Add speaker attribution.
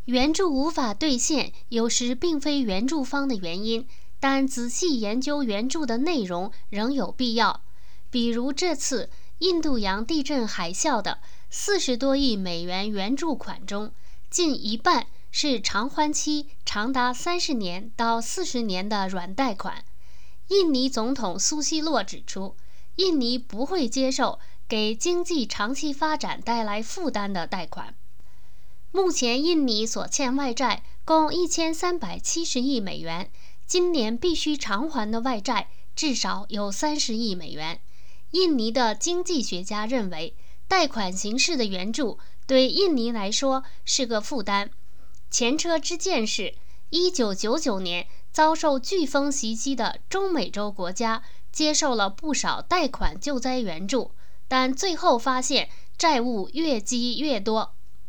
Speaker 1: 援助无法兑现，有时并非援助方的原因，但仔细研究援助的内容仍有必要。比如这次印度洋地震海啸的40多亿美元援助款中，近一半是偿还期长达30年到40年的软贷款。印尼总统苏希洛指出，印尼不会接受给经济长期发展带来负担的贷款。目前印尼所欠外债共1370亿美元，今年必须偿还的外债至少有30亿美元。印尼的经济学家认为，贷款形式的援助对印尼来说是个负担。前车之鉴是1999年遭受飓风袭击的中美洲国家接受了不少贷款救灾援助，但最后发现债务越积越多。